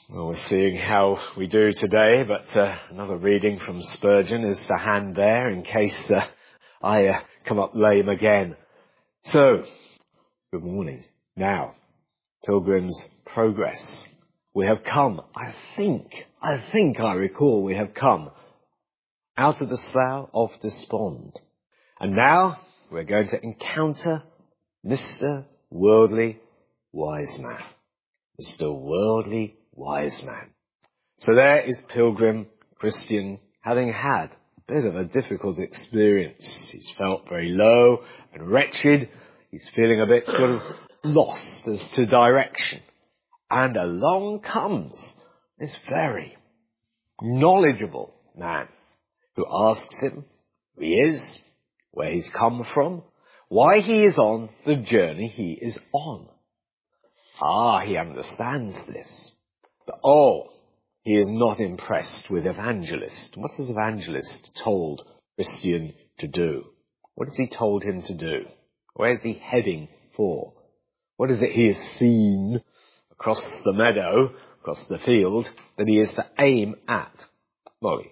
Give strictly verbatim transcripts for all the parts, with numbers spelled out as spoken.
Well, we're seeing how we do today, but uh, another reading from Spurgeon is to hand there in case uh, I uh, come up lame again. So, good morning. Now, Pilgrim's Progress. We have come, I think, I think I recall we have come out of the Slough of Despond. And now we're going to encounter Mister Worldly Wise Man. Mister Worldly Wise Man. So there is Pilgrim Christian, having had a bit of a difficult experience. He's felt very low and wretched. He's feeling a bit sort of lost as to direction. And along comes this very knowledgeable man who asks him who he is, where he's come from, why he is on the journey he is on. Ah, he understands this. But oh, he is not impressed with Evangelist. What has Evangelist told Christian to do? What has he told him to do? Where is he heading for? What is it he has seen across the meadow, across the field, that he is to aim at? Molly.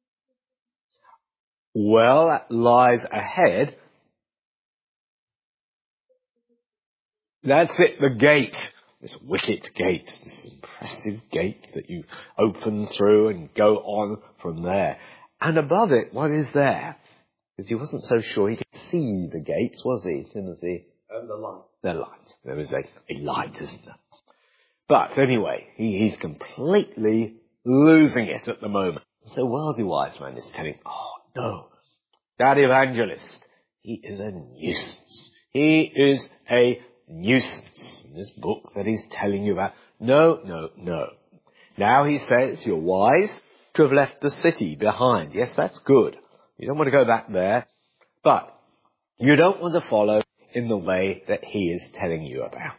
Well, that lies ahead. That's it, the gate. This wicket gate, this impressive gate that you open through and go on from there. And above it, what is there? Because he wasn't so sure he could see the gates, was he, Timothy? Um, the light. The light. There is a, a light, isn't there? But anyway, he, he's completely losing it at the moment. So Worldly Wise Man is telling, oh no, that evangelist, he is a nuisance. He is a nuisance in this book that he's telling you about. No, no, no. Now he says you're wise to have left the city behind. Yes, that's good. You don't want to go back there, but you don't want to follow in the way that he is telling you about.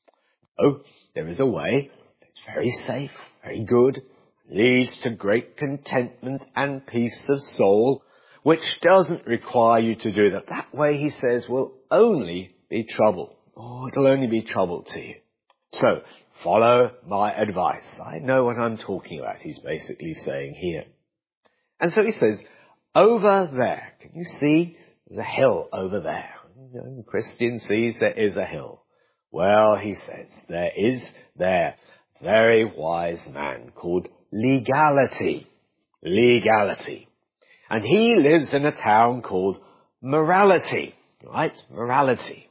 Oh, there is a way that's very safe, very good, leads to great contentment and peace of soul, which doesn't require you to do that. That way, he says, will only be trouble. Oh, it'll only be trouble to you. So, follow my advice. I know what I'm talking about, he's basically saying here. And so he says, over there, can you see? There's a hill over there. You know, Christian sees there is a hill. Well, he says, there is there a very wise man called Legality. Legality. And he lives in a town called Morality. Right? Morality.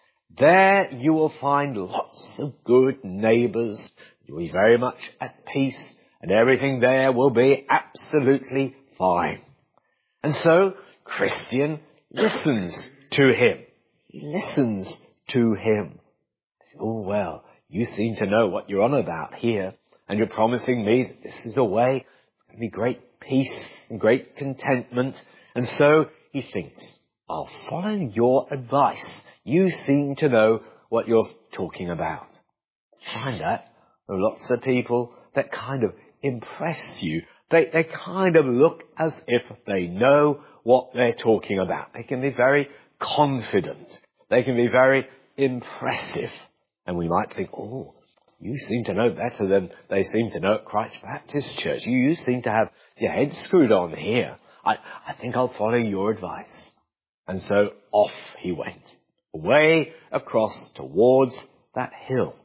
There you will find lots of good neighbours. You'll be very much at peace, and everything there will be absolutely fine. And so Christian listens to him. He listens to him. Oh, well, you seem to know what you're on about here, and you're promising me that this is a way. It's going to be great peace and great contentment. And so he thinks, I'll follow your advice. You seem to know what you're talking about. Find that. There are lots of people that kind of impress you. They, they kind of look as if they know what they're talking about. They can be very confident. They can be very impressive. And we might think, oh, you seem to know better than they seem to know at Christ Baptist Church. You, you seem to have your head screwed on here. I, I think I'll follow your advice. And so off he went. Away across towards that hill.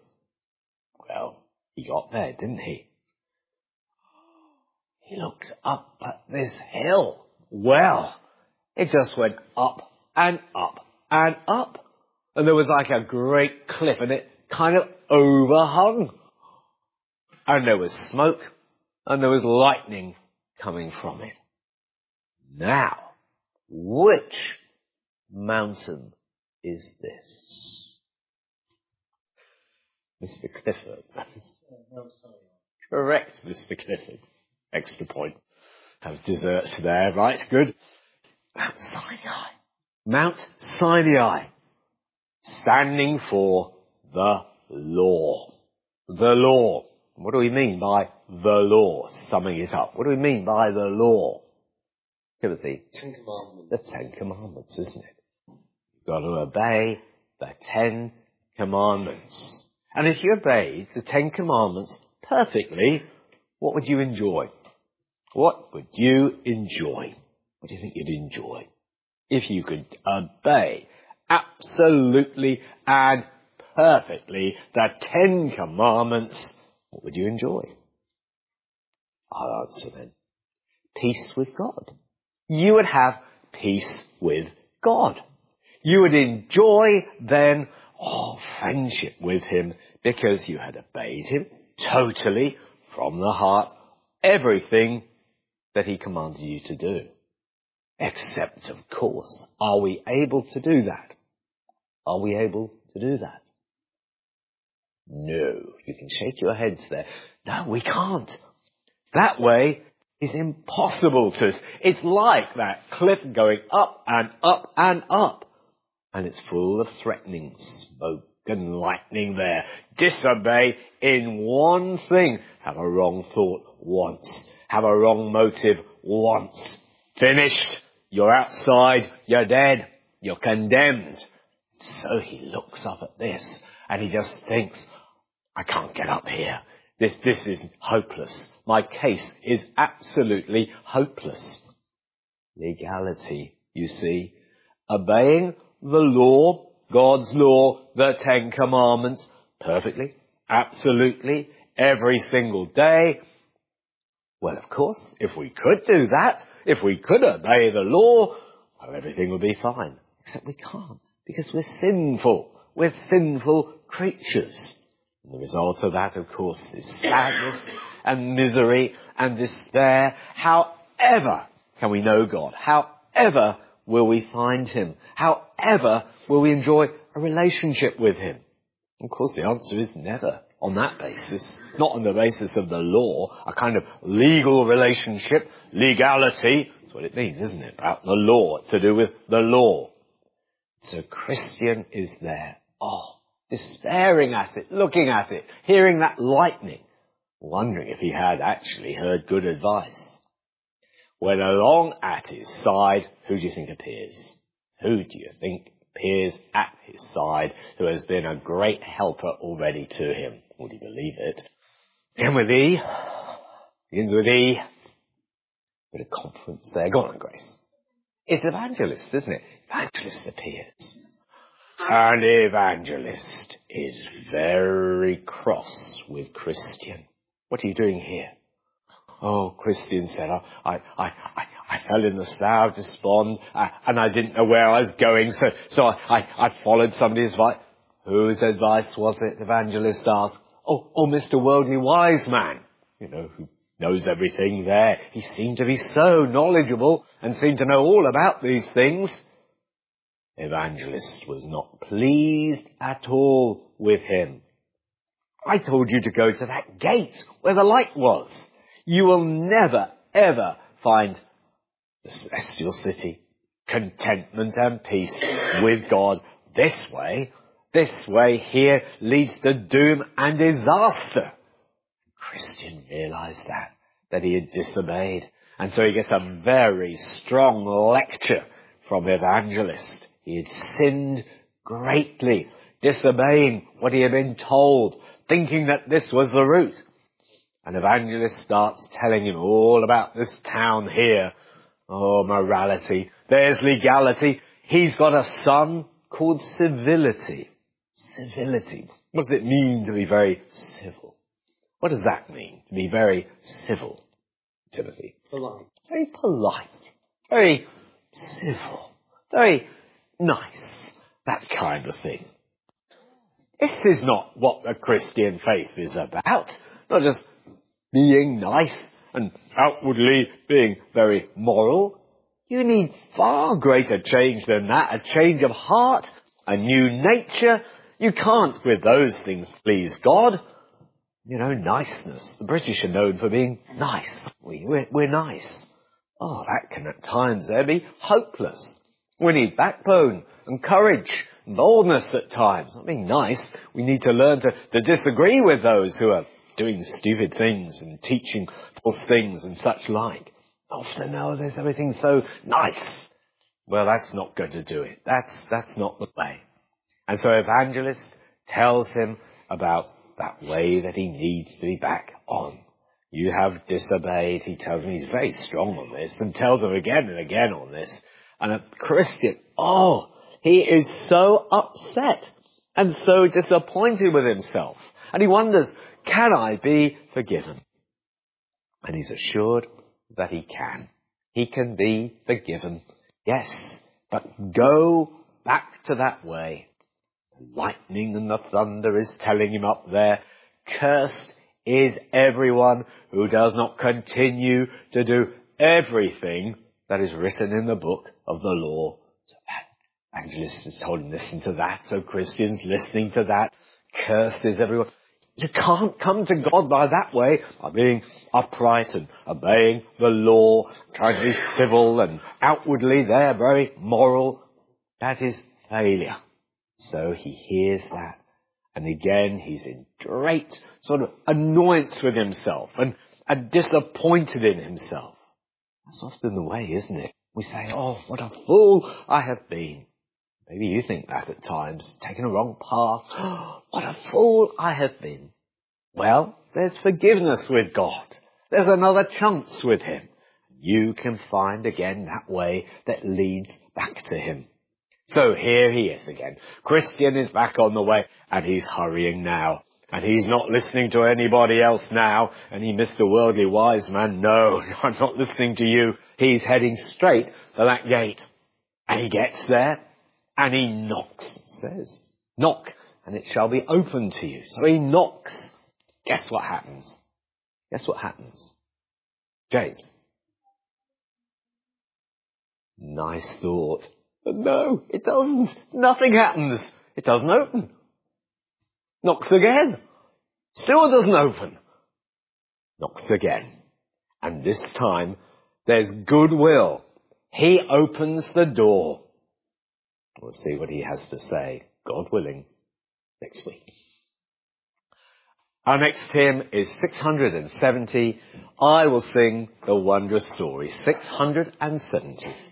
Well, he got there, didn't he? He looked up at this hill. Well, it just went up and up and up. And there was like a great cliff, and it kind of overhung. And there was smoke, and there was lightning coming from it. Now, which mountain is this? Mister Clifford. Correct, Mister Clifford. Extra point. Have desserts there, right? Good. Mount Sinai. Mount Sinai. Standing for the law. The law. What do we mean by the law? Summing it up. What do we mean by the law? Timothy? Ten Commandments. The Ten Commandments, isn't it? You've got to obey the Ten Commandments. And if you obey the Ten Commandments perfectly, what would you enjoy? What would you enjoy? What do you think you'd enjoy? If you could obey absolutely and perfectly the Ten Commandments, what would you enjoy? I'll answer then. Peace with God. You would have peace with God. You would enjoy then, oh, friendship with him because you had obeyed him totally from the heart, everything that he commanded you to do. Except, of course, are we able to do that? Are we able to do that? No. You can shake your heads there. No, we can't. That way is impossible to us. It's like that cliff going up and up and up. And it's full of threatening smoke and lightning there. Disobey in one thing. Have a wrong thought once. Have a wrong motive once. Finished. You're outside. You're dead. You're condemned. So he looks up at this and he just thinks, I can't get up here. This, this is hopeless. My case is absolutely hopeless. Legality, you see. Obeying the law, God's law, the Ten Commandments, perfectly, absolutely, every single day. Well, of course, if we could do that, if we could obey the law, well, everything would be fine. Except we can't, because we're sinful. We're sinful creatures. And the result of that, of course, is sadness and misery and despair. However can we know God? However will we find him? However will we enjoy a relationship with him? Of course, the answer is never on that basis. Not on the basis of the law, a kind of legal relationship, legality. That's what it means, isn't it? About the law, to do with the law. So Christian is there. Oh, despairing at it, looking at it, hearing that lightning, wondering if he had actually heard good advice. When along at his side, who do you think appears? Who do you think appears at his side who has been a great helper already to him? Would you believe it? Begin with E. Begins with E. Bit of confidence there. Go on, Grace. It's evangelist, isn't it? Evangelist appears. And evangelist is very cross with Christian. What are you doing here? Oh, Christian said, I, I, I, I, I fell in the slough of despond, uh, and I didn't know where I was going, so, so I, I, I followed somebody's advice. Whose advice was it? Evangelist asked. Oh, oh, Mister Worldly Wise Man, you know, who knows everything there. He seemed to be so knowledgeable and seemed to know all about these things. Evangelist was not pleased at all with him. I told you to go to that gate where the light was. You will never, ever find the celestial city, contentment and peace with God this way. This way here leads to doom and disaster. Christian realized that, that he had disobeyed. And so he gets a very strong lecture from Evangelist. He had sinned greatly, disobeying what he had been told, thinking that this was the route. And Evangelist starts telling him all about this town here. Oh, morality. There's legality. He's got a son called civility. Civility. What does it mean to be very civil? What does that mean, to be very civil, Timothy? Polite. Very polite. Very civil. Very nice. That kind of thing. This is not what the Christian faith is about. Not just being nice and outwardly being very moral. You need far greater change than that. A change of heart, a new nature. You can't with those things please God. You know, niceness. The British are known for being nice. We, we're, we're nice. Oh, that can at times there be hopeless. We need backbone and courage and boldness at times. Not being nice. We need to learn to, to disagree with those who are doing stupid things and teaching false things and such like. Often now there's everything so nice. Well, that's not going to do it. That's, that's not the way. And so Evangelist tells him about that way that he needs to be back on. You have disobeyed. He tells me he's very strong on this and tells him again and again on this. And a Christian, oh, he is so upset and so disappointed with himself. And he wonders, can I be forgiven? And he's assured that he can. He can be forgiven. Yes, but go back to that way. The lightning and the thunder is telling him up there, cursed is everyone who does not continue to do everything that is written in the book of the law. So that evangelist has told him, listen to that. So Christians listening to that, cursed is everyone. You can't come to God by that way, by being upright and obeying the law, trying to be civil and outwardly they're very moral. That is failure. So he hears that. And again, he's in great sort of annoyance with himself and, and disappointed in himself. That's often the way, isn't it? We say, oh, what a fool I have been. Maybe you think that at times, taking a wrong path. Oh, what a fool I have been. Well, there's forgiveness with God. There's another chance with him. You can find again that way that leads back to him. So here he is again. Christian is back on the way and he's hurrying now. And he's not listening to anybody else now. And he missed the worldly wise man. No, I'm not listening to you. He's heading straight for that gate. And he gets there and he knocks, it says. Knock and it shall be opened to you. So he knocks. Guess what happens? Guess what happens? James. Nice thought. But no, it doesn't. Nothing happens. It doesn't open. Knocks again. Still doesn't open. Knocks again. And this time, there's goodwill. He opens the door. We'll see what he has to say, God willing, next week. Our next hymn is six hundred seventy. I will sing the wondrous story. six hundred seventy.